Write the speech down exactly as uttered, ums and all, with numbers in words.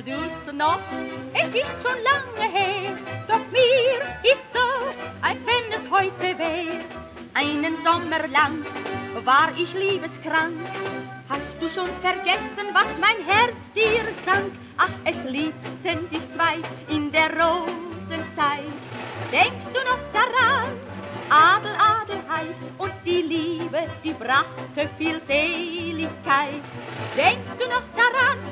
du's noch? Es ist schon lange her, doch mir ist so, als wenn es heute wär. Einen Sommer lang war ich liebeskrank. Hast du schon vergessen, was mein Herz dir sang? Ach, es liebten sich zwei in der Rosenzeit. Denkst du noch daran? Adel, Adelheid und die Liebe, die brachte viel Seligkeit. Denkst du noch daran?